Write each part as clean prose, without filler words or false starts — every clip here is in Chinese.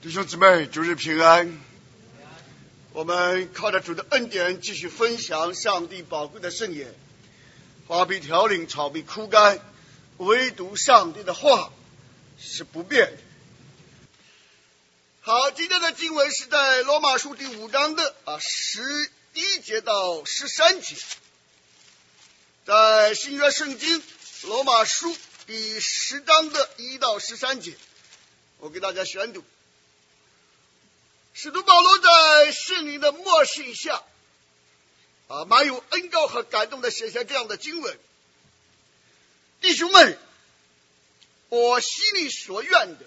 弟兄姊妹，主日平安。我们靠着主的恩典继续分享上帝宝贵的圣言。花必凋零，草必枯干，唯独上帝的话是不变的。好，今天的经文是在罗马书第5章的11节到13节，在新约圣经罗马书第10章的1到13节，我给大家宣读。使徒保罗在圣灵的默示下蛮有恩膏和感动的写下这样的经文：弟兄们，我心里所愿的，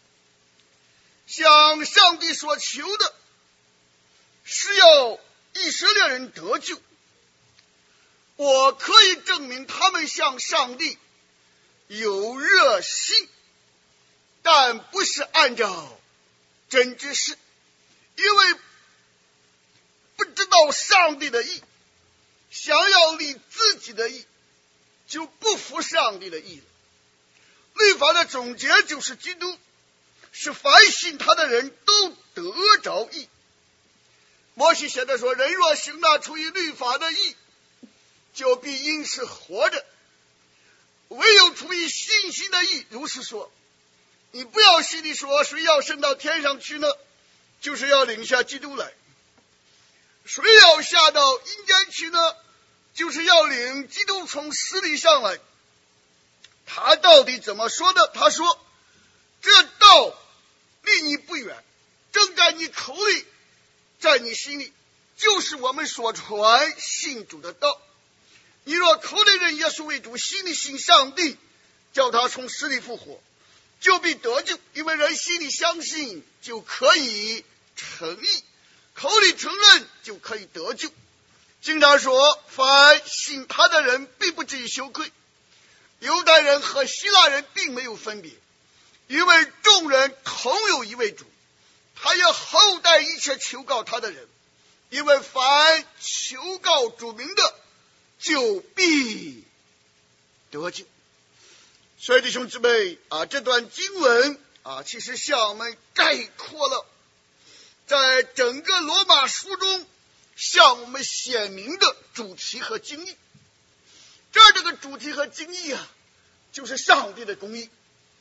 向上帝所求的，是要以色列人得救。我可以证明他们向上帝有热心，但不是按照真知识，因为不知道上帝的意，想要立自己的意，就不服上帝的意了。律法的总结就是基督，是凡信他的人都得着义。摩西写的说，人若行那出于律法的义，就必因是活着；唯有出于信心的义，如是说。你不要心里说，谁要升到天上去呢？就是要领下基督来。谁要下到阴间去呢？就是要领基督从死里上来。他到底怎么说的？他说，这道离你不远，正在你口里，在你心里，就是我们所传信主的道。你若口里认耶稣为主，心里信上帝，叫他从死里复活，就必得救。因为人心里相信，就可以称义，口里承认，就可以得救。经常说，凡信他的人并不至于羞愧。犹太人和希腊人并没有分别，因为众人同有一位主，他也厚待一切求告他的人。因为凡求告主名的，就必得救。所以弟兄姊妹这段经文其实向我们概括了在整个罗马书中向我们显明的主题和经义。这个主题和经义就是上帝的公义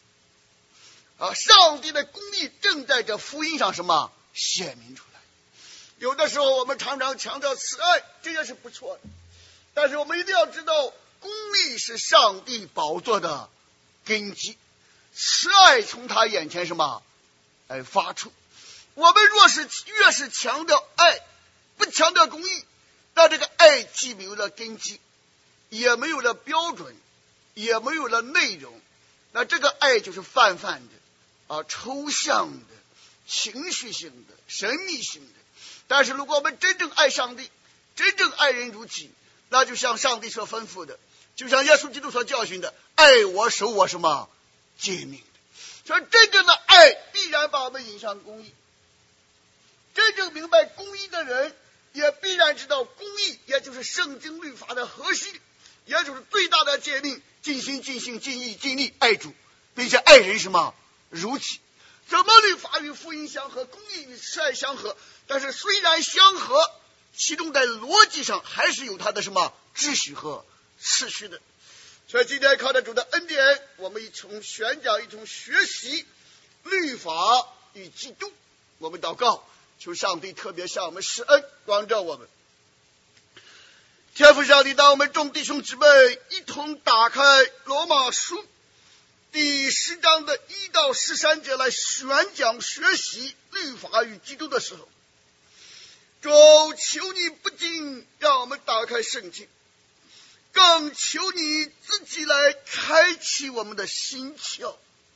上帝的公义正在这福音上显明出来。有的时候我们常常强调慈爱，这也是不错的，但是我们一定要知道，公义是上帝宝座的根基，慈爱从他眼前发出。我们若是越是强调爱，不强调公义，那这个爱既没有了根基，也没有了标准，也没有了内容，那这个爱就是泛泛的抽象的、情绪性的、神秘性的。但是如果我们真正爱上帝，真正爱人如己，那就像上帝所吩咐的，就像耶稣基督所教训的，爱我守我诫命的。所以真正的爱必然把我们引向公义。真正明白公义的人，也必然知道公义也就是圣经律法的核心，也就是最大的诫命：尽心尽性尽意尽力爱主，并且爱人如己。怎么律法与福音相合，公义与慈爱相合？但是虽然相合，其中在逻辑上还是有它的秩序和次序的。所以今天靠着主的恩典，我们一同宣讲，一同学习律法与基督。我们祷告，求上帝特别向我们施恩，光照我们。天父上帝，当我们众弟兄姊妹一同打开罗马书第10章的1到13节来宣讲学习律法与基督的时候，主，求你不仅让我们打开圣经，更求你自己来开启我们的心窍，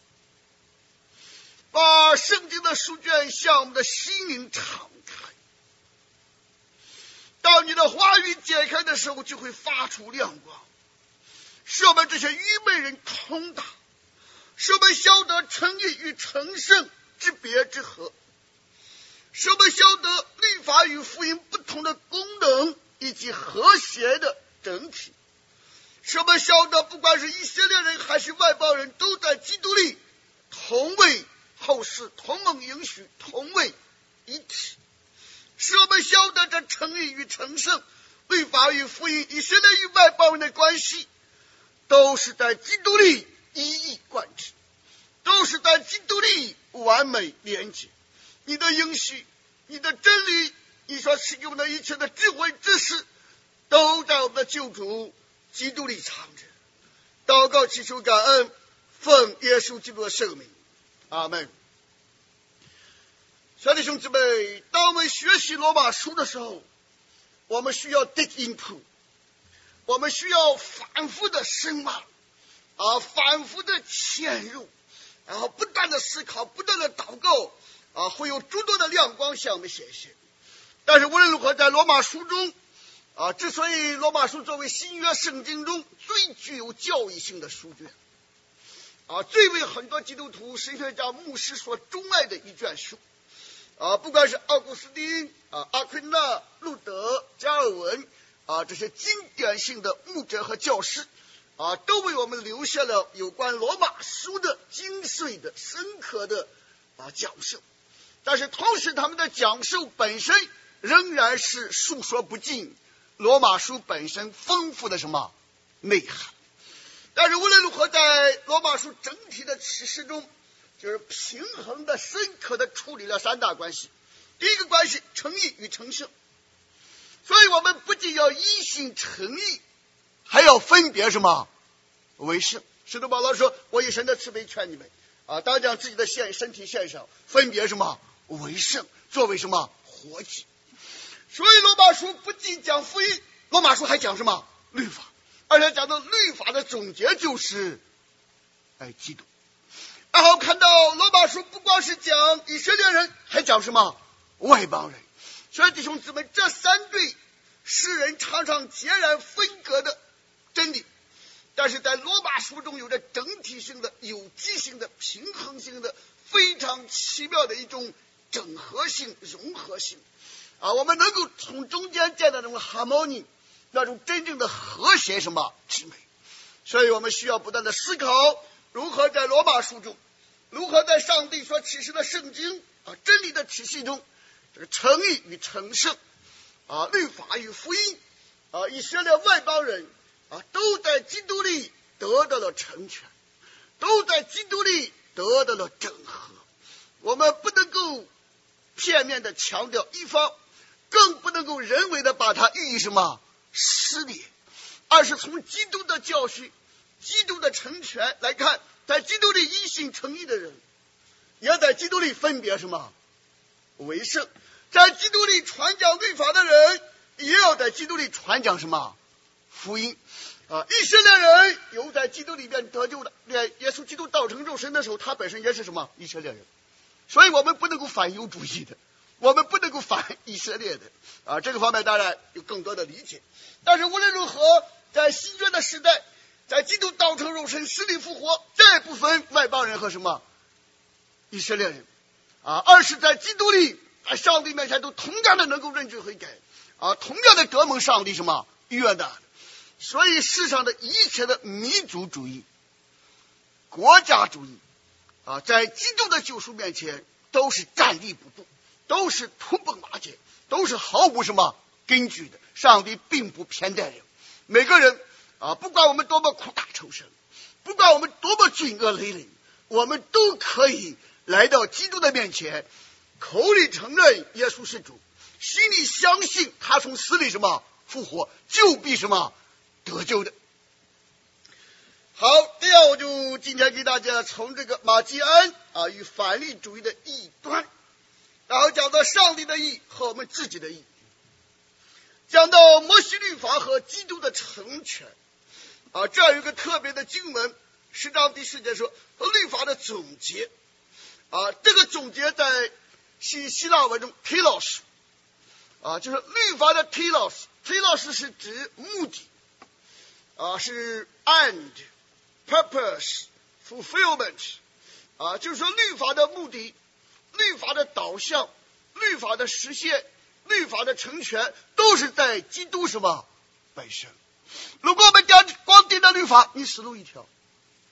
把圣经的书卷向我们的心灵敞开。当你的话语解开的时候，就会发出亮光，使我们这些愚昧人通达，使我们晓得称义与成圣之别之合，使我们晓得律法与福音不同的功能以及和谐的整体，使我们晓得不管是以色列人还是外邦人，都在基督里同为后世同盟应许同为一体，使我们晓得这称义与成圣、律法与福音、以色列与外邦人的关系，都是在基督里一以贯之，都是在基督里完美连结。你的应许，你的真理，你所赐给我们的一切的智慧知识，都在我们的救主基督里藏着。祷告祈求感恩，奉耶稣基督的圣名，阿门。小弟兄姊妹，当我们学习罗马书的时候，我们需要 dig into， 我们需要反复的深挖反复的潜入，然后不断的思考，不断的祷告会有诸多的亮光向我们显现。但是无论如何，在罗马书中之所以罗马书作为新约圣经中最具有教育性的书卷最为很多基督徒、神学家、牧师所钟爱的一卷书不管是奥古斯丁阿奎那、路德、加尔文这些经典性的牧者和教师都为我们留下了有关罗马书的精髓的、深刻的讲授。但是同时他们的讲授本身仍然是述说不尽罗马书本身丰富的什么内涵。但是无论如何，在罗马书整体的启示中，就是平衡的、深刻的处理了三大关系。第一个关系，诚意与成圣。所以我们不仅要一心诚意，还要分别什么为圣。使徒保罗说，我以神的慈悲劝你们当将自己的身体献上，分别什么为圣，作为什么活祭。所以罗马书不仅讲福音，罗马书还讲什么律法，而且讲到律法的总结就是基督。然后看到罗马书不光是讲以色列人，还讲什么外邦人。所以弟兄姊妹，这三对诗人常常截然分隔的真理，但是在罗马书中有着整体性的、有机性的、平衡性的、非常奇妙的一种整合性、融合性我们能够从中间见到那种 harmony， 那种真正的和谐什么之美。所以我们需要不断的思考，如何在罗马书中，如何在上帝所启示的圣经真理的体系中，这个诚意与成圣律法与福音以色列外邦人都在基督里得到了成全，都在基督里得到了整合。我们不能够片面的强调一方，更不能够人为的把它予以什么撕裂，而是从基督的教训、基督的成全来看，在基督里一心诚意的人，也在基督里分别什么为圣，在基督里传讲律法的人，也要在基督里传讲什么福音以色列人有在基督里边得救的，耶稣基督道成肉身的时候，他本身也是什么以色列人。所以我们不能够反犹主义的，我们不能够反以色列的这个方面当然有更多的理解。但是无论如何，在新约的时代，在基督道成肉身、死里复活，再不分外邦人和什么以色列人而是在基督里，在上帝面前都同样的能够认罪悔改同样的得蒙上帝什么悦纳。所以世上的一切的民族主义、国家主义在基督的救赎面前都是站立不住，都是土崩瓦解，都是毫无什么根据的。上帝并不偏待人，每个人不管我们多么苦大仇深，不管我们多么罪恶累累，我们都可以来到基督的面前，口里承认耶稣是主，心里相信他从死里什么复活，就必什么得救的。好，这样我就今天给大家从这个马基安与反律主义的异端，然后讲到上帝的义和我们自己的义，讲到摩西律法和基督的成全这样有一个特别的经文，10章第4节说律法的总结这个总结在希腊文中 telos 就是律法的 telos 是指目的是 end purpose fulfillment 就是说律法的目的、律法的导向、律法的实现、律法的成全都是在基督什么本身。如果我们光盯着律法，你死路一条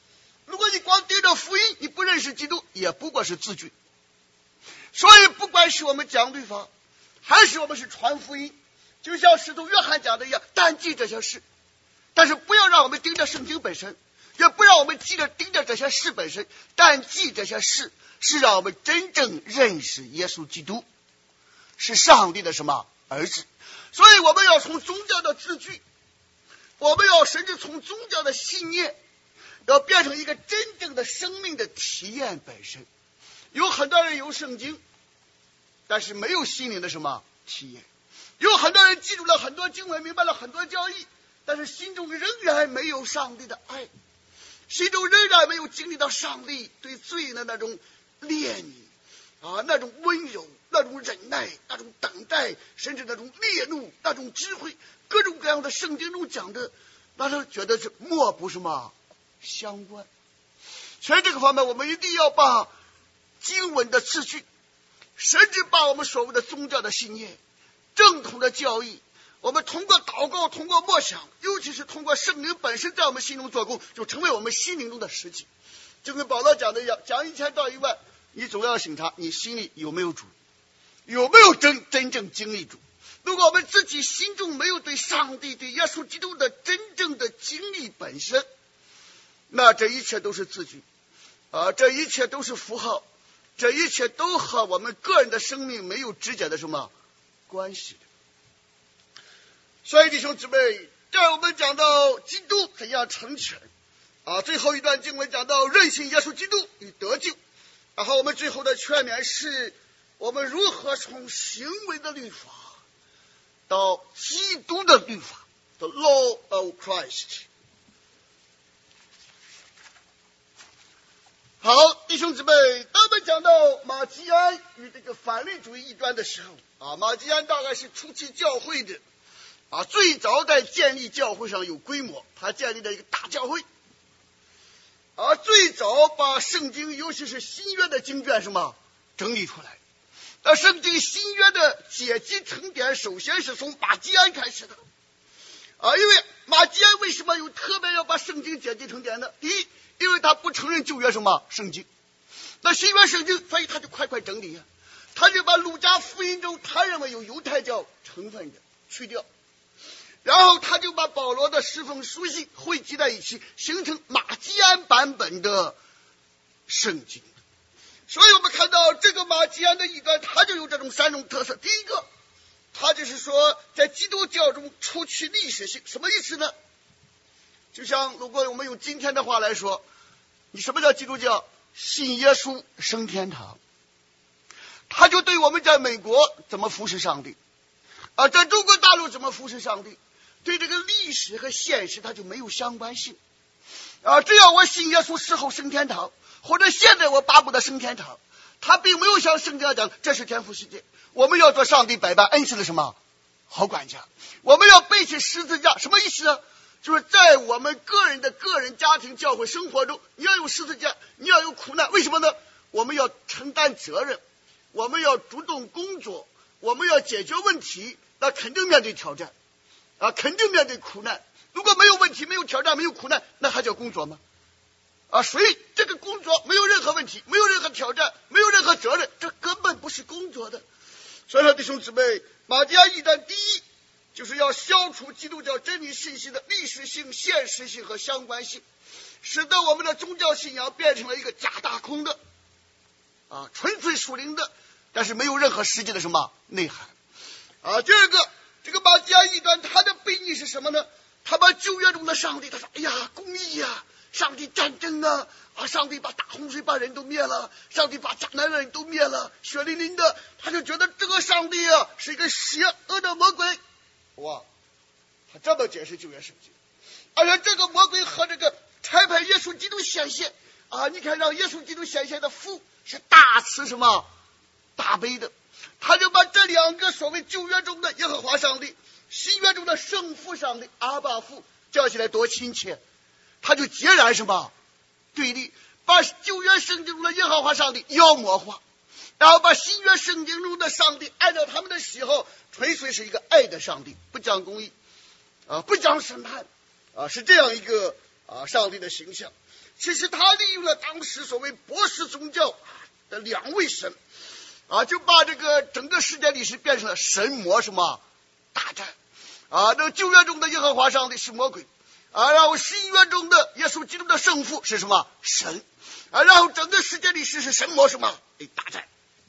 如果你光盯着福音，你不认识基督，也不过是自居。所以不管是我们讲律法，还是我们是传福音，就像使徒约翰讲的一样，但记这些事，但是不要让我们盯着圣经本身，也不让我们盯着这些事本身，但记这些事是让我们真正认识耶稣基督是上帝的什么儿子。所以我们要从宗教的字句，我们要甚至从宗教的信念，要变成一个真正的生命的体验本身。有很多人有圣经，但是没有心灵的什么体验；有很多人记住了很多经文，明白了很多教义，但是心中仍然没有上帝的爱，心中仍然没有经历到上帝对罪人的那种怜悯那种温柔，那种忍耐，那种等待，甚至那种烈怒，那种智慧，各种各样的圣经中讲的，那都觉得是莫不什么相关。所以这个方面我们一定要把经文的次序，甚至把我们所谓的宗教的信念、正统的教义，我们通过祷告，通过默想，尤其是通过圣灵本身在我们心中做工，就成为我们心灵中的实际。就跟保罗讲的一样，讲1000道1万，你总要审查你心里有没有主，有没有真正经历主。如果我们自己心中没有对上帝、对耶稣基督的真正的经历本身，那这一切都是字句这一切都是符号，这一切都和我们个人的生命没有直接的什么关系的。所以弟兄姊妹，在我们讲到基督怎样成全最后一段经文讲到认信耶稣基督与得救，然后我们最后的劝勉是我们如何从行为的律法到基督的律法 The Law of Christ。 好，弟兄姊妹，当我们讲到马基安与这个反律主义异端的时候马基安大概是初期教会的最早在建立教会上有规模，他建立了一个大教会最早把圣经，尤其是新约的经卷整理出来。圣经新约的解经成典首先是从马基安开始的因为马基安为什么有特别要把圣经解经成典呢？第一，因为他不承认旧约圣经，那新约圣经，所以他就快整理他就把路加福音中他认为有犹太教成分的去掉，然后他就把保罗的10封书信汇集在一起，形成马基安版本的圣经。所以我们看到这个马基安的异端，他就有这种3种特色。第一个，他就是说在基督教中除去历史性。什么意思呢？就像如果我们用今天的话来说，你什么叫基督教？信耶稣升天堂。他就对我们在美国怎么服侍上帝在中国大陆怎么服侍上帝，对这个历史和现实它就没有相关性只要我信耶稣死后升天堂，或者现在我巴不得升天堂，他并没有像圣经上讲这是天父世界，我们要做上帝百般恩赐的什么好管家，我们要背起十字架。什么意思呢？就是在我们个人家庭教会生活中，你要有十字架，你要有苦难。为什么呢？我们要承担责任，我们要主动工作，我们要解决问题，那肯定面对挑战肯定面对苦难。如果没有问题，没有挑战，没有苦难，那还叫工作吗？所以这个工作没有任何问题，没有任何挑战，没有任何责任，这根本不是工作的。所以说弟兄姊妹，马基安异端第一就是要消除基督教真理信息的历史性、现实性和相关性，使得我们的宗教信仰变成了一个假大空的纯粹属灵的，但是没有任何实际的什么内涵第二个，这个马基安异端他的悖逆是什么呢？他把旧约中的上帝，他说哎呀公义上帝战争上帝把大洪水把人都灭了，上帝把迦南人都灭了，血淋淋的，他就觉得这个上帝是一个邪恶的魔鬼他这么解释旧约圣经。而且这个魔鬼和这个差派耶稣基督显现你看让耶稣基督显现的父是大慈什么大悲的，他就把这2个所谓旧约中的耶和华上帝，新约中的圣父上帝阿爸父叫起来多亲切，他就截然什么对立，把旧约圣经中的耶和华上帝妖魔化，然后把新约圣经中的上帝按照他们的喜好，纯粹是一个爱的上帝，不讲公义不讲审判是这样一个上帝的形象。 其实他利用了当时所谓波斯宗教的两位神就把这个整个世界历史变成了神魔什么大战那个旧约中的耶和华上帝是魔鬼然后新约中的耶稣基督的圣父是什么神然后整个世界历史是神魔什么大战。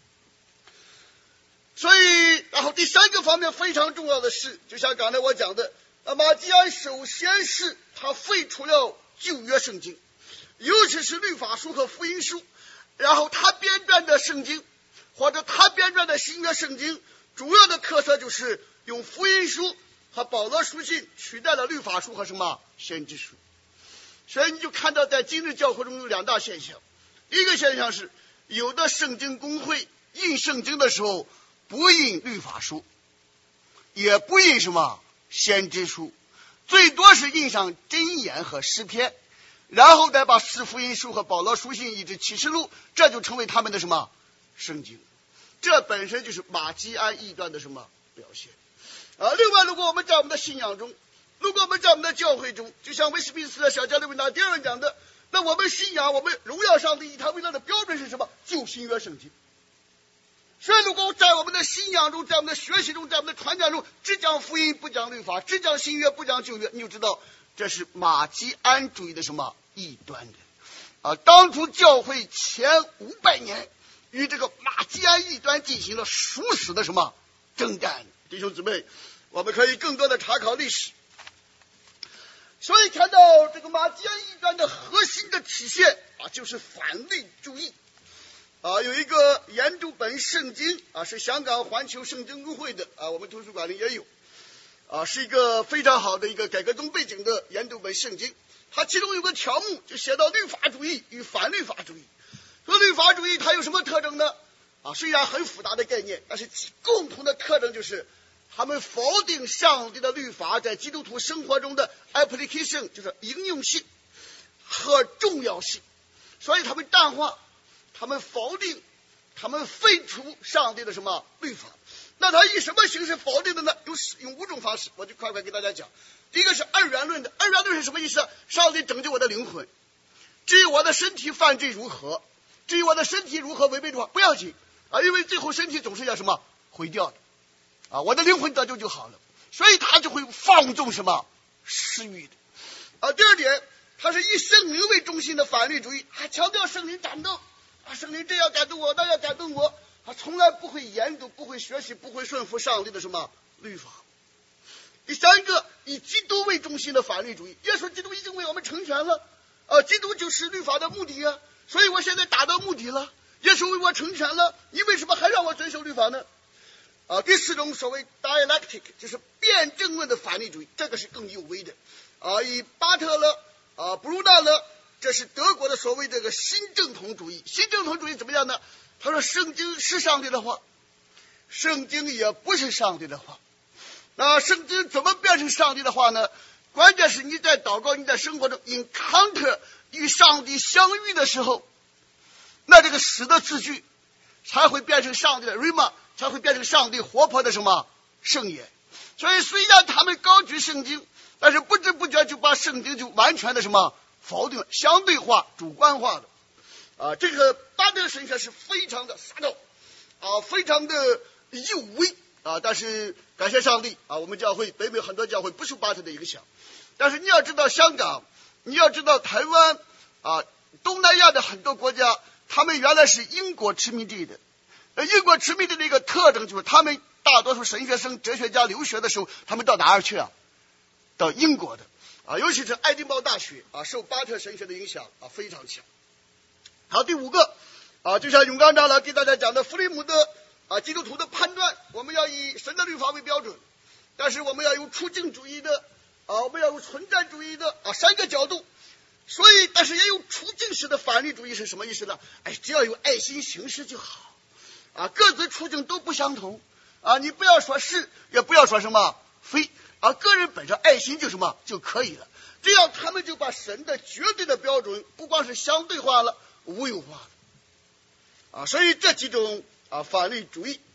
所以然后第三个方面非常重要的是，就像刚才我讲的，马基安首先是他废除了旧约圣经，尤其是律法书和福音书，然后他编撰的圣经或者他编撰的新约圣经主要的特色就是用福音书和保罗书信取代了律法书和什么先知书。所以你就看到在今日教会中有两大现象，一个现象是有的圣经公会印圣经的时候不印律法书，也不印什么先知书，最多是印上箴言和诗篇，然后再把四福音书和保罗书信以及启示录，这就成为他们的什么圣经。这本身就是马基安异端的什么表现另外如果我们在我们的信仰中，如果我们在我们的教会中，就像威斯敏斯特小教理问答第二问讲的，那我们信仰我们荣耀上帝以他为乐的标准是什么？旧新约圣经。所以如果在我们的信仰中，在我们的学习中，在我们的传讲中只讲福音不讲律法，只讲新约不讲旧约，你就知道这是马基安主义的什么异端的当初教会前500年与这个马基安异端进行了殊死的什么征战。弟兄姊妹，我们可以更多的查考历史。所以看到这个马基安异端的核心的体现就是反类主义有一个研读本圣经是香港环球圣经公会的我们图书馆里也有是一个非常好的一个改革宗背景的研读本圣经。它其中有个条目就写到律法主义与反律法主义。说律法主义它有什么特征呢虽然很复杂的概念，但是共同的特征就是他们否定上帝的律法在基督徒生活中的 application， 就是应用性和重要性。所以他们淡化，他们否定，他们废除上帝的什么律法。那他以什么形式否定的呢？用5种方式，我就快快给大家讲。第一个是二元论的。二元论是什么意思？上帝拯救我的灵魂，至于我的身体犯罪如何，至于我的身体如何违背律法不要紧因为最后身体总是要什么毁掉的我的灵魂得救就好了。所以他就会放纵什么私欲的第二点，他是以圣灵为中心的反律主义，还强调圣灵感动圣灵这样感动我，那样感动我从来不会研读，不会学习，不会顺服上帝的什么律法。第三个，以基督为中心的反律主义。耶稣基督已经为我们成全了基督就是律法的目的所以我现在达到目的了，耶稣为我成全了，你为什么还让我遵守律法呢第四种所谓 dialectic 就是辩证论的反律主义，这个是更有为的以巴特勒布鲁纳勒，这是德国的所谓这个新正统主义。新正统主义怎么样呢？他说圣经是上帝的话，圣经也不是上帝的话。那圣经怎么变成上帝的话呢？关键是你在祷告，你在生活中 encounter 与上帝相遇的时候，那这个死的字句才会变成上帝的 rhema， 才会变成上帝活泼的什么圣言。所以虽然他们高举圣经，但是不知不觉就把圣经就完全的什么否定了，相对化主观化的这个巴特神学是非常的撒道非常的有为但是感谢上帝我们教会北美很多教会不受巴特的影响。但是你要知道香港，你要知道台湾东南亚的很多国家，他们原来是英国殖民地的英国殖民地的一个特征就是他们大多数神学生哲学家留学的时候，他们到哪儿去到英国的尤其是爱丁堡大学受巴特神学的影响非常强。好，第5个就像永刚长老给大家讲的弗里姆的基督徒的判断，我们要以神的律法为标准，但是我们要有处境主义的我们要有存在主义的3个角度。所以但是也有处境式的反律主义是什么意思呢？只要有爱心行事就好各自处境都不相同你不要说是，也不要说什么非个人本身爱心就什么就可以了。这样他们就把神的绝对的标准不光是相对化了，无有化了所以这几种反律主义。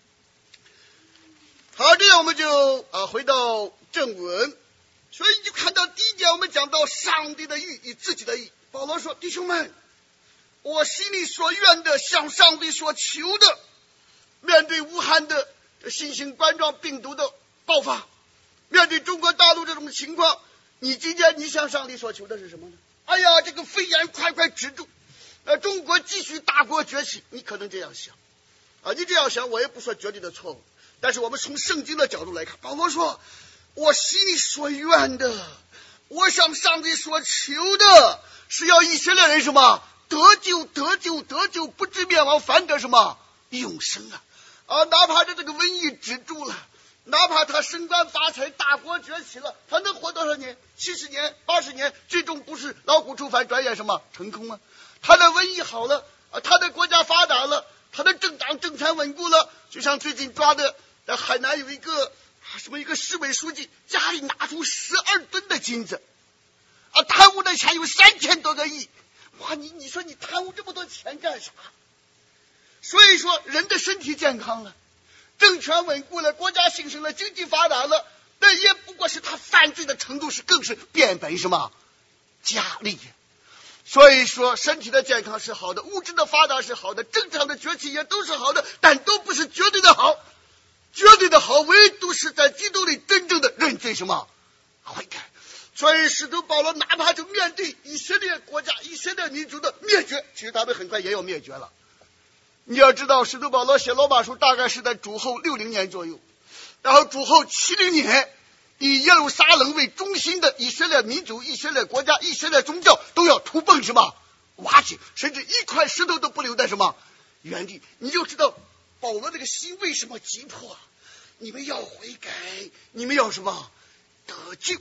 好，这样我们就回到正文。所以你就看到第一点，我们讲到上帝的义与自己的义保罗说：弟兄们，我心里所愿的，向上帝所求的，面对武汉的新型冠状病毒的爆发，面对中国大陆这种情况，你今天你向上帝所求的是什么呢？哎呀，这个肺炎快止住，中国继续大国崛起。你可能这样想啊，你这样想我也不说绝对的错误，但是我们从圣经的角度来看，保罗说：我心里所愿的，我向上帝所求的，是要以色列人什么得救，不至灭亡，反得什么永生啊！哪怕这个瘟疫止住了，哪怕他升官发财，大国崛起了，他能活多少年？70年、80年，最终不是老虎出凡，转眼什么成空啊？他的瘟疫好了，他的国家发达了，他的政党政权稳固了。就像最近抓的在海南有一个市委书记，家里拿出12吨的金子啊，贪污的钱有3000多个亿。哇，你说你贪污这么多钱干啥？所以说人的身体健康了，政权稳固了，国家兴盛了，经济发达了，那也不过是他犯罪的程度更是变本什么加厉。所以说身体的健康是好的，物质的发达是好的，正常的崛起也都是好的，但都不是绝对的好。绝对的好唯独是在基督里真正的认罪什么悔改。所以使徒保罗哪怕就面对以色列国家、以色列民族的灭绝，其实他们很快也要灭绝了。你要知道，使徒保罗写罗马书大概是在主后60年左右，然后主后70年，以耶路撒冷为中心的以色列民族、以色列国家、以色列宗教都要土崩什么瓦解，甚至一块石头都不留在什么原地。你就知道保罗这个心为什么急迫，你们要悔改，你们要什么得救。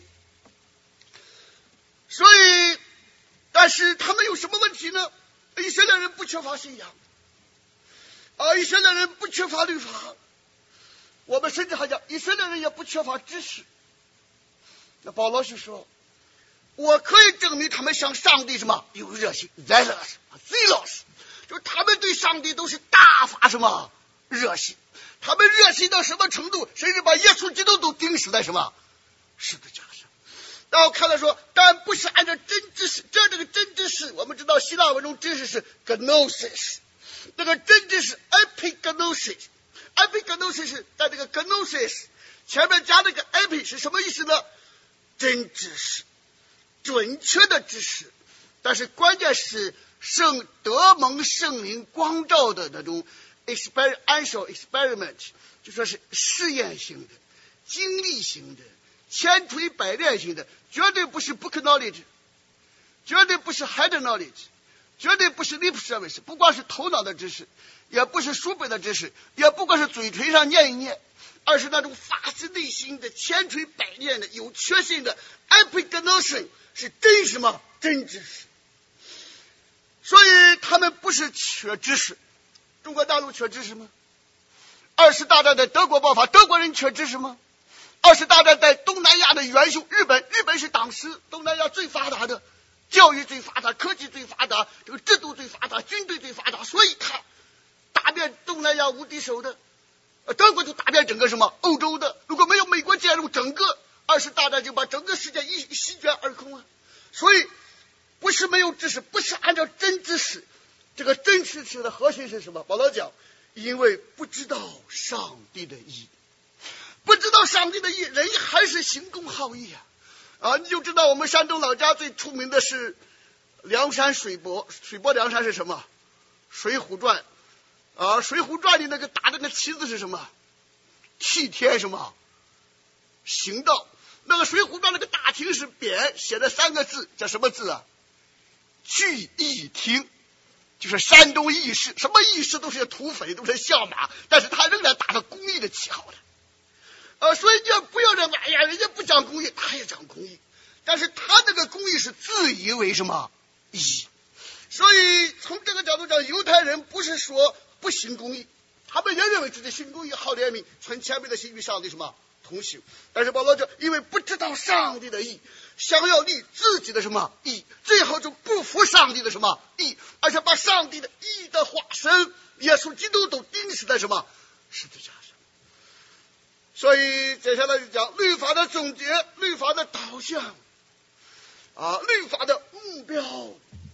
所以但是他们有什么问题呢？以色列人不缺乏信仰以色列人不缺乏律法，我们甚至还讲以色列人也不缺乏知识。那保罗是说，我可以证明他们向上帝什么有热心 zealous， 就是他们对上帝都是大发什么热心，他们热心到什么程度，甚至把耶稣基督都钉死在什么十字架上。然后看到说，但不是按照真知识，这个真知识我们知道希腊文中知识是 gnosis， 那个真知识 epignosis 是在这个 gnosis 前面加那个 epi 是什么意思呢？真知识，准确的知识。但是关键是德蒙圣灵光照的那种 experiential experiment， 就说是试验型的、经历型的、千锤百炼型的，绝对不是 book knowledge， 绝对不是 head knowledge， 绝对不是 lip service， 不光是头脑的知识，也不是书本的知识，也不光是嘴唇上念一念，而是那种发自内心的、千锤百炼的、有确信的 epignosis， 是真什么真知识。所以他们不是缺知识。中国大陆缺知识吗？20大战在德国爆发，德国人缺知识吗？20大战在东南亚的元凶日本是当时东南亚最发达的，教育最发达，科技最发达，这个制度最发达，军队最发达，所以他打遍东南亚无敌手的。德国就打遍整个什么欧洲的，如果没有美国介入，整个20大战就把整个世界一席卷而空了。所以不是没有知识，不是按照真知识。这个真知识的核心是什么？保罗讲，因为不知道上帝的义，不知道上帝的义，人还是行公好义你就知道我们山东老家最出名的是梁山水泊梁山是什么？水浒传水浒传里那个打的那旗子是什么？替天什么行道。那个水浒传那个大厅是匾，写了3个字，叫什么字啊？聚义厅，就是山东义士，什么义士都是土匪，都是笑马，但是他仍然打着公益的旗号的。所以你不要认为，哎呀，人家不讲公益，他也讲公益，但是他这个公益是自以为什么义。所以从这个角度讲，犹太人不是说不行公益，他们也认为自己行公益、好怜悯、存谦卑的心与上帝什么同行。但是保罗就因为不知道上帝的义，想要立自己的什么义，最后就不服上帝的什么义，而且把上帝的义的化身耶稣基督都钉死在什么十字架上。所以接下来就讲律法的总结，律法的导向律法的目标。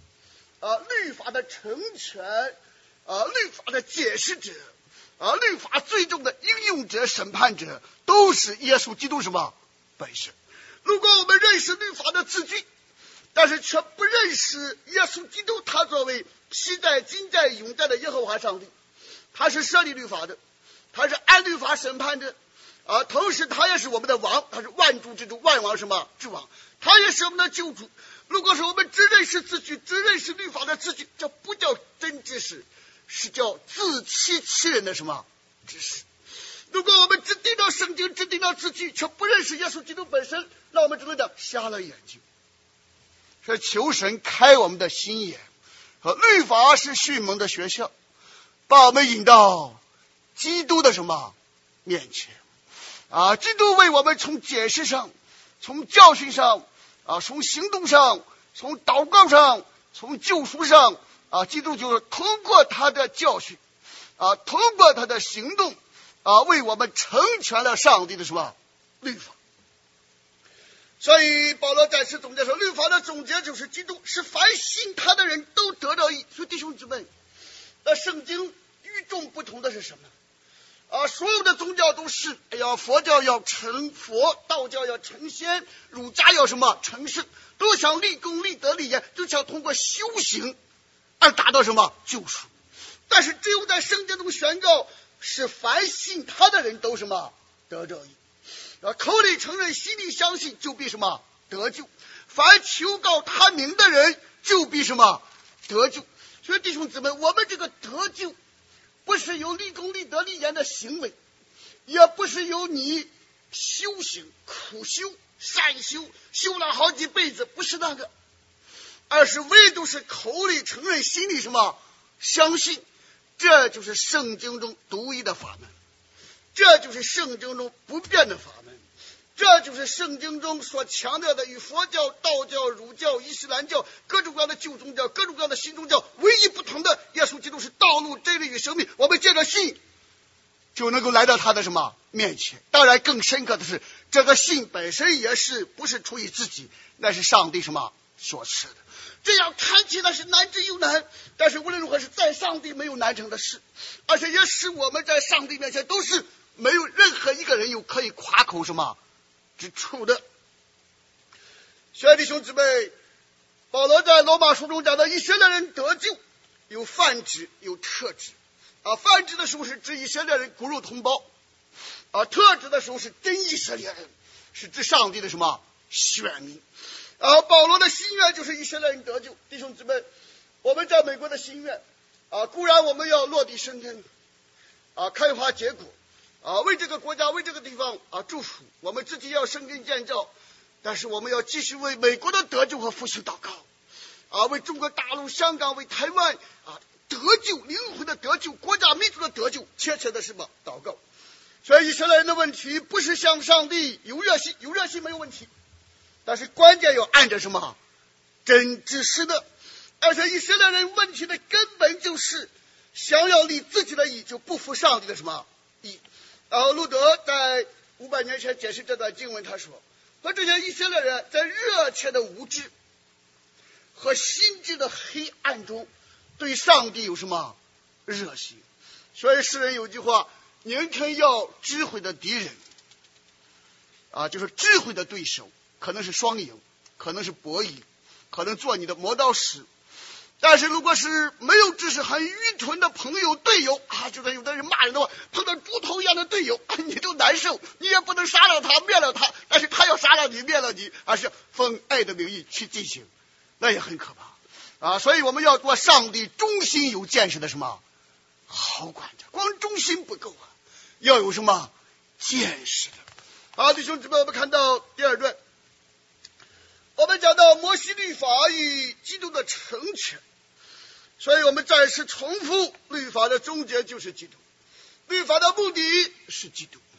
律法的成全，律法的解释者，律法最终的应用者、审判者，都是耶稣基督什么本身。如果我们认识律法的字句，但是却不认识耶稣基督，他作为昔在、今在、永在的耶和华上帝，他是设立律法的，他是按律法审判的，同时他也是我们的王，他是万主之主、万王什么之王，他也是我们的救主。如果说我们只认识字句，只认识律法的字句，这不叫真知识，是叫自欺欺人的什么知识。如果我们只盯到圣经，只盯到字句，却不认识耶稣基督本身，那我们只能讲瞎了眼睛。所以求神开我们的心眼，和律法是训蒙的学校，把我们引到基督的什么面前基督为我们从解释上、从教训上从行动上、从祷告上、从救赎上基督就是通过他的教训通过他的行动为我们成全了上帝的什么律法。所以保罗在此总结说，律法的总结就是基督，是凡信他的人都得到义。所以弟兄姊妹，圣经与众不同的是什么所有的宗教都是佛教要成佛，道教要成仙，儒家要什么成圣，都想立功立德立言，就想通过修行而达到什么救赎。但是只有在圣经中宣告，是凡信他的人都什么得着义，口里承认，心里相信，就必什么得救。凡求告他名的人，就必什么得救。所以弟兄姊妹，我们这个得救不是有立功立德立言的行为，也不是有你修行苦修善修修了好几辈子，不是那个，而是唯独是口里承认，心里什么相信。这就是圣经中独一的法门，这就是圣经中不变的法门，这就是圣经中所强调的与佛教、道教、儒教、伊斯兰教各种各样的旧宗教、各种各样的新宗教唯一不同的，耶稣基督是道路、真理与生命，我们借着信就能够来到他的什么面前。当然更深刻的是，这个信本身也是不是出于自己，那是上帝什么所赐的。这样看起来是难之又难，但是无论如何是在上帝没有难成的事，而且也使我们在上帝面前都是没有任何一个人有可以夸口什么之处的。所以弟兄姊妹，保罗在罗马书中讲的以色列人得救有泛指有特指泛指的时候是指以色列人骨肉同胞特指的时候是真以色列人，是指上帝的什么选民保罗的心愿就是以色列人得救。弟兄姊妹，我们在美国的心愿固然我们要落地生根开花结果为这个国家为这个地方祝福，我们自己要生根建造，但是我们要继续为美国的得救和复兴祷告为中国大陆、香港、为台湾得救，灵魂的得救，国家民族的得救，切切的什么祷告。所以以色列人的问题不是向上帝有热心，有热心没有问题，但是关键要按着什么真知识的。而且以色列人问题的根本就是想要立自己的义，就不服上帝的什么义。路德在500年前解释这段经文，他说这些以色列人在热切的无知和心智的黑暗中对上帝有什么热心。所以诗人有句话，宁肯要智慧的敌人就是智慧的对手，可能是双赢，可能是博弈，可能做你的磨刀石。但是如果是没有知识很愚蠢的朋友队友就是有的人骂人的话，碰到猪头一样的队友你都难受，你也不能杀了他灭了他，但是他要杀了你灭了你，而是奉爱的名义去进行，那也很可怕所以我们要做上帝忠心有见识的什么好管家，光忠心不够要有什么见识的弟兄姊妹，我们看到第二段，我们讲到摩西律法与基督的成全，所以我们再次重复，律法的终结就是基督，律法的目的是基督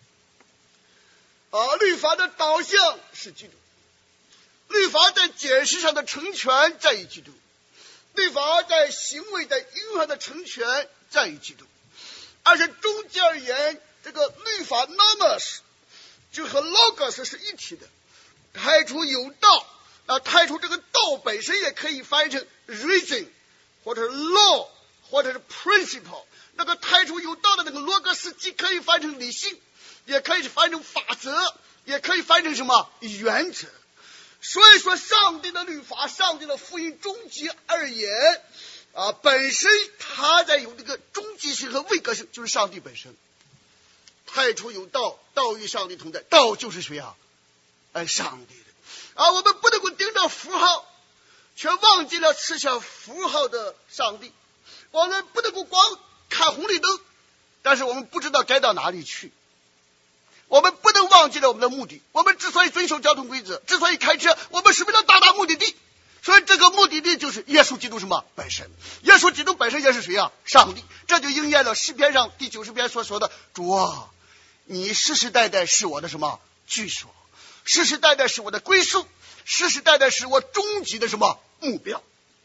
律法的导向是基督，律法在解释上的成全在于基督，律法在行为的应用上的成全在于基督。而且中间而言，这个律法 nomos 就和 logos 是一体的，太初有道太初这个道本身也可以翻译成 reason， 或者是 law， 或者是 principle。那个太初有道的那个罗格斯既可以翻成理性，也可以翻成法则，也可以翻成什么原则。所以说上帝的律法，上帝的福音终极而言本身它在有这个终极性和位格性，就是上帝本身。太初有道，道与上帝同在，道就是谁啊？上帝的。我们不能够盯着符号，却忘记了赐下符号的上帝。我们不能够光看红绿灯，但是我们不知道该到哪里去。我们不能忘记了我们的目的。我们之所以遵守交通规则，之所以开车，我们是为了到达目的地。所以这个目的地就是耶稣基督什么本身。耶稣基督本身也是谁啊？上帝。这就应验了诗篇上第90篇所说的：主啊，你世世代代是我的什么居所，世世代代是我的归宿，世世代代是我终极的什么目标。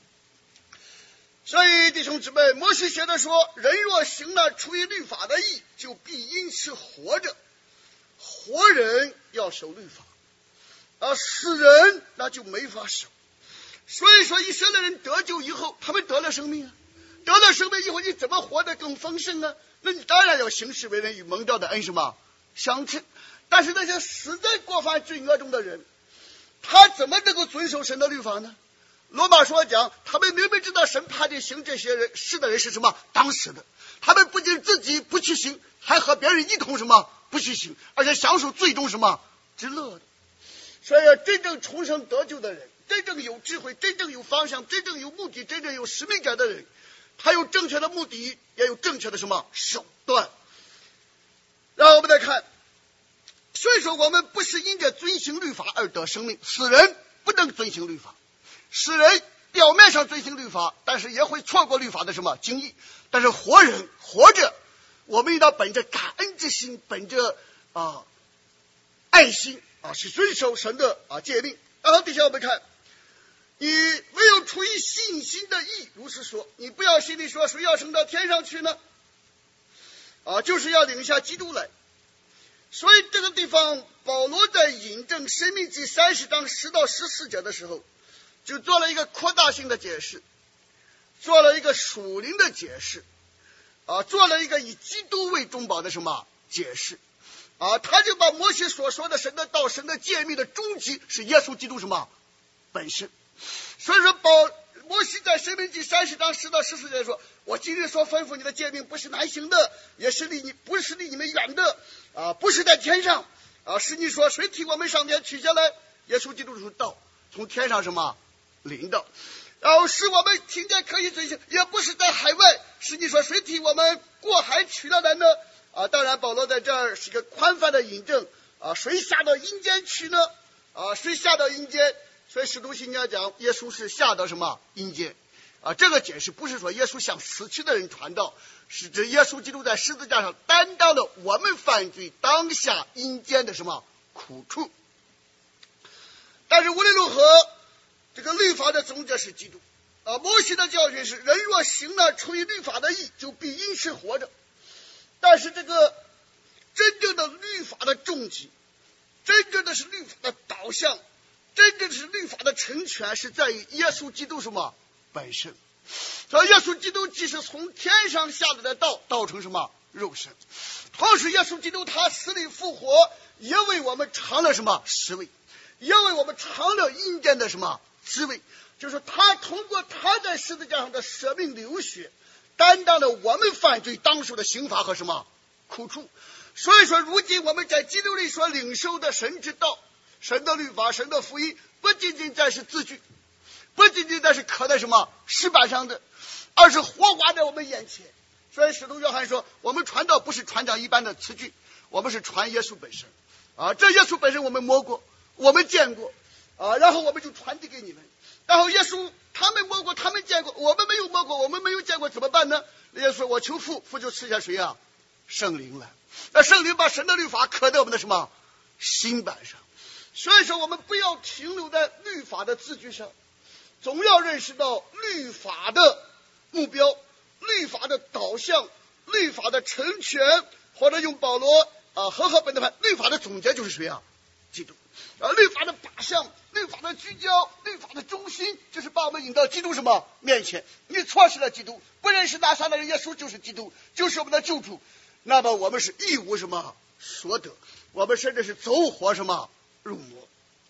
所以弟兄姊妹，摩西写的说，人若行了出于律法的义，就必因此活着。活人要守律法，死人那就没法守。所以说以色列人得救以后，他们得了生命得了生命以后，你怎么活得更丰盛啊？那你当然要行事为人与蒙召的恩什么相称。但是那些死在过犯罪恶中的人，他怎么能够遵守神的律法呢？罗马书讲，他们明明知道神判定行这些事的人是什么当时的，他们不仅自己不去行，还和别人一同什么不去行，而且享受最终什么之乐的。所以真正重生得救的人，真正有智慧，真正有方向，真正有目的，真正有使命感的人，他有正确的目的，也有正确的什么手段。然后我们再看，所以说我们不是因着遵行律法而得生命。死人不能遵行律法，死人表面上遵行律法，但是也会错过律法的什么经义。但是活人活着，我们应当本着感恩之心，本着爱心去遵守神的诫命。然后底下我们看，你唯有出于信心的义，如是说，你不要心里说谁要升到天上去呢？就是要领下基督来。所以这个地方保罗在引证申命记30章10到14节的时候，就做了一个扩大性的解释，做了一个属灵的解释，做了一个以基督为中保的什么解释。他就把摩西所说的神的道、神的诫命的终极是耶稣基督什么本身。所以说摩西在申命记30章10到14节说，我今日所吩咐你的诫命不是难行的，也是不是离你们远的，不是在天上，是你说谁替我们上天取下来？耶稣基督是道从天上什么临到，然后使我们听见可以遵行，也不是在海外，是你说谁替我们过海取了来呢？当然保罗在这儿是一个宽泛的引证，谁下到阴间去呢？谁下到阴间？所以使徒行传讲耶稣是下到什么阴间。这个解释不是说耶稣向死去的人传道，是指耶稣基督在十字架上担当了我们犯罪当下阴间的什么苦处。但是无论如何，这个律法的总结是基督。摩西的教训是，人若行了出于律法的义，就必因此活着。但是这个真正的律法的终极，真正的是律法的导向，真正是律法的成全，是在于耶稣基督什么本身。所以耶稣基督既是从天上下来的道，道成什么肉身，同时耶稣基督他死里复活，也为我们尝了什么实味，也为我们尝了阴间的什么滋味。就是他通过他在十字架上的舍命流血，担当了我们犯罪当受的刑罚和什么苦处。所以说如今我们在基督里所领受的神之道、神的律法、神的福音，不仅仅再是字句，不仅仅再是刻在什么石板上的，而是活化在我们眼前。所以使徒约翰说，我们传道不是传讲一般的词句，我们是传耶稣本身。这耶稣本身我们摸过，我们见过，然后我们就传递给你们。然后耶稣他们摸过，他们见过，我们没有摸过，我们没有见过，怎么办呢？耶稣说，我求父，父就赐下谁啊？圣灵来。那圣灵把神的律法刻在我们的什么心板上。所以说我们不要停留在律法的字句上，总要认识到律法的目标、律法的导向、律法的成全，或者用保罗和本的律法的总结就是谁啊？基督。 律法的靶向，律法的聚焦，律法的中心，就是把我们引到基督什么面前。你错失了基督，不认识拿撒勒人耶稣就是基督，就是我们的救主，那么我们是一无什么所得，我们甚至是走火什么入魔。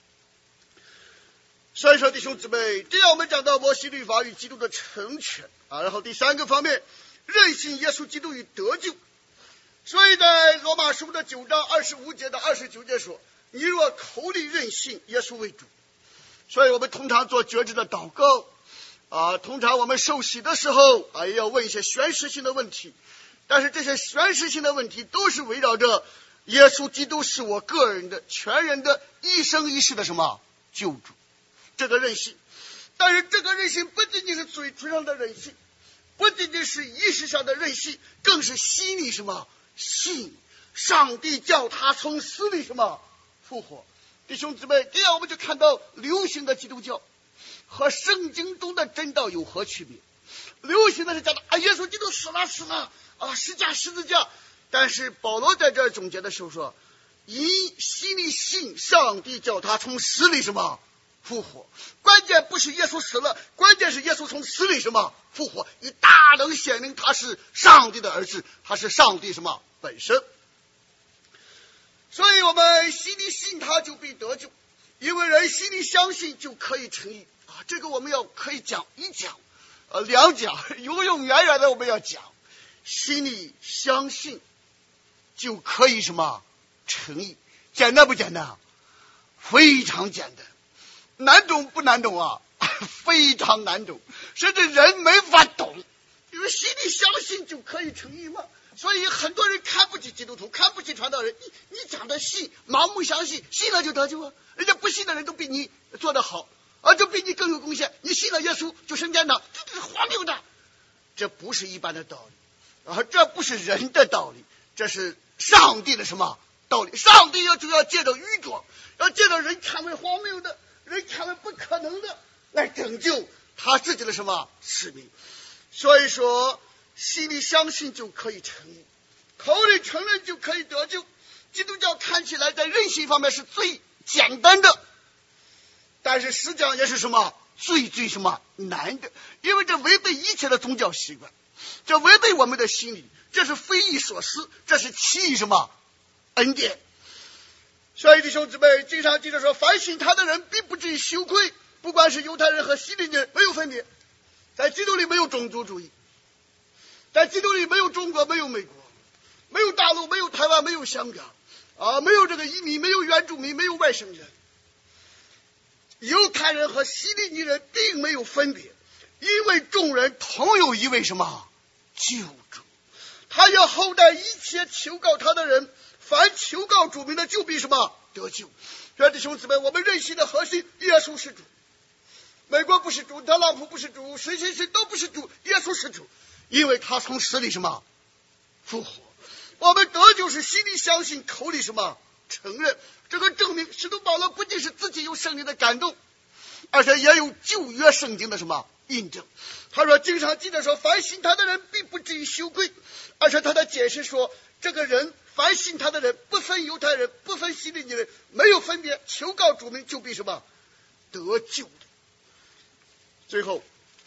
所以说弟兄姊妹，这样我们讲到摩西律法与基督的成全然后第三个方面，认信耶稣基督与得救。所以在罗马书的9章25节到29节说，你若口里认信耶稣为主。所以我们通常做觉知的祷告通常我们受洗的时候也要问一些宣誓性的问题，但是这些宣誓性的问题都是围绕着耶稣基督是我个人的全人的一生一世的什么救主，这个认信。但是这个认信不仅仅是嘴唇上的认信，不仅仅是意识上的认信，更是心里什么信上帝叫他从死里什么复活。弟兄姊妹，这样我们就看到流行的基督教和圣经中的真道有何区别。流行的是讲的耶稣基督死了十字架，但是保罗在这儿总结的时候说，因心里信上帝叫他从死里什么复活。关键不是耶稣死了，关键是耶稣从死里什么复活，以大能显明他是上帝的儿子，他是上帝什么本身。所以我们心里信他就必得救，因为人心里相信就可以称义这个我们可以讲一讲两讲，永永远远的我们要讲。心里相信就可以什么称义，简单不简单？非常简单。难懂不难懂非常难懂，甚至人没法懂。因为心里相信就可以称义吗？所以很多人看不起基督徒，看不起传道人。你讲的信，盲目相信，信了就得救人家不信的人都比你做得好就比你更有贡献。你信了耶稣就升天堂，这是荒谬的。这不是一般的道理这不是人的道理，这是上帝的什么道理？上帝就要借着愚拙，要借着人看为荒谬的，人看为不可能的，来拯救他自己的什么使命。所以说心里相信就可以称义，口里承认就可以得救。基督教看起来在认信方面是最简单的，但是实际上也是什么最什么难的，因为这违背一切的宗教习惯，这违背我们的心理，这是非义所思，这是奇异什么恩典。所以弟兄姊妹，经常记得说，凡信他的人必不至于羞愧，不管是犹太人和希利尼人没有分别，在基督里没有种族主义，在基督里没有中国，没有美国，没有大陆，没有台湾，没有香港没有这个移民，没有原住民，没有外省人。犹太人和希利尼人并没有分别，因为众人同有一位什么救主，他要厚待一切求告他的人，凡求告主名的就必什么得救。所以弟兄姊妹，我们认信的核心，耶稣是主，美国不是主，特朗普不是主，谁都不是主，耶稣是主，因为他从死里什么复活。我们得救是心里相信，口里什么承认。这个证明使徒保罗不仅是自己有圣灵的感动，而且也有旧约圣经的什么印证。他说经常记得说，凡信他的人必不至于羞愧，而且他的解释说，这个人凡信他的人，不分犹太人，不分希利尼人，没有分别，求告主名就必什么得救的。最后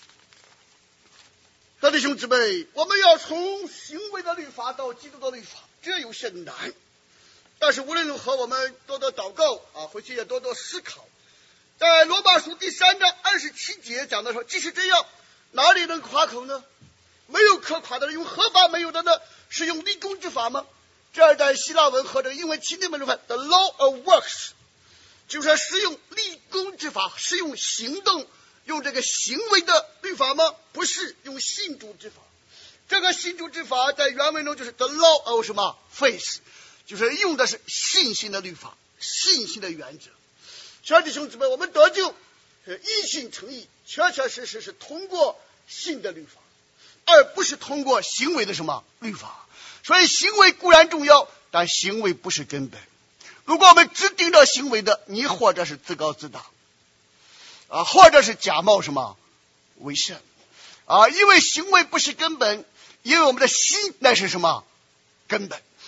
弟兄姊妹，我们要从行为的律法到基督的律法，这有些难，但是无论如何我们多多祷告回去也多多思考。在罗马书第3章27节讲的说，即使这样，哪里能夸口呢？没有可夸的，用何法没有的呢？是用立功之法吗？这在希腊文和这个英文钦定本中 the law of works， 就是说是用立功之法，是用行动，用这个行为的律法吗？不是，用信主之法。这个信主之法在原文中就是 the law of 什么 faith， 就是用的是信心的律法，信心的原则。所以弟兄姊妹，我们得救因信称义，确确实实是通过信的律法，而不是通过行为的什么律法。所以行为固然重要，但行为不是根本。如果我们只盯着行为的，你或者是自高自大或者是假冒什么为善因为行为不是根本，因为我们的心乃是什么根本。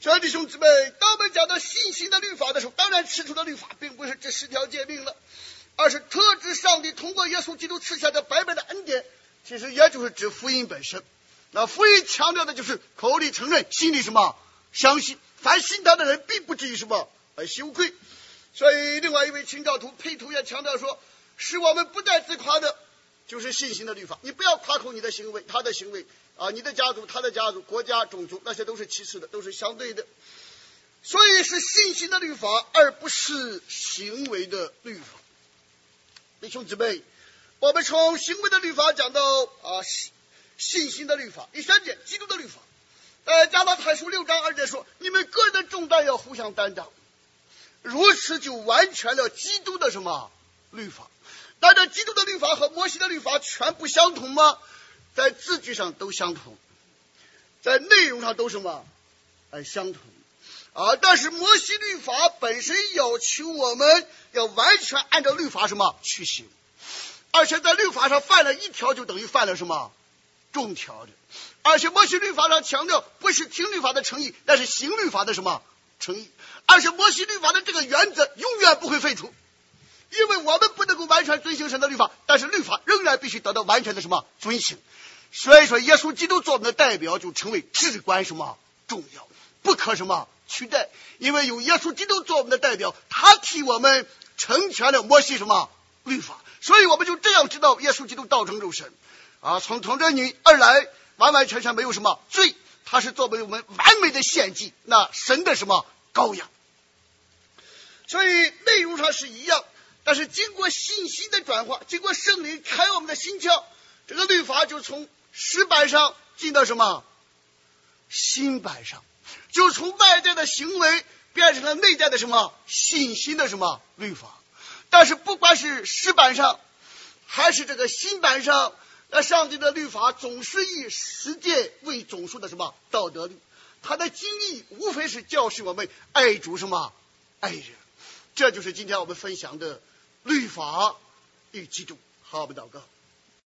所以弟兄姊妹，当我们讲到信心的律法的时候，当然吃出的律法并不是这10条诫命了，而是特指上帝通过耶稣基督赐下的白白的恩典，其实也就是指福音本身。那福音强调的就是口里承认，心里什么相信，凡信他的人并不至于什么羞愧。所以另外一位清教徒佩图也强调说，使我们不再自夸的就是信心的律法。你不要夸口你的行为，他的行为你的家族，他的家族，国家，种族，那些都是其次的，都是相对的。所以是信心的律法，而不是行为的律法。弟兄姊妹，我们从行为的律法讲到信心的律法。第3点，基督的律法。加拉太书6章2节说，你们个人的重担要互相担当，如此就完全了基督的什么律法。但这基督的律法和摩西的律法全不相同吗？在字句上都相同，在内容上都什么相同但是摩西律法本身要求我们要完全按照律法什么去行，而且在律法上犯了1条就等于犯了什么众条的。而且摩西律法上强调不是听律法的诚意，但是行律法的什么诚意。而且摩西律法的这个原则永远不会废除，因为我们不能够完全遵行神的律法，但是律法仍然必须得到完全的什么遵行。所以说耶稣基督做我们的代表就成为至关什么重要，不可什么取代。因为有耶稣基督做我们的代表，他替我们成全了摩西什么律法，所以我们就这样知道耶稣基督道成肉身从童贞女而来，完完全全没有什么罪，他是作为我们完美的献祭，那神的什么羔羊。所以内容上是一样，但是经过信心的转化，经过圣灵开我们的心窍，这个律法就从石板上进到什么心板上，就从外在的行为变成了内在的什么信心的什么律法。但是不管是石板上还是这个心板上，上帝的律法总是以实践为总数的什么道德律，它的经义无非是教训我们爱主什么爱人。这就是今天我们分享的律法与基督。好，我们祷告。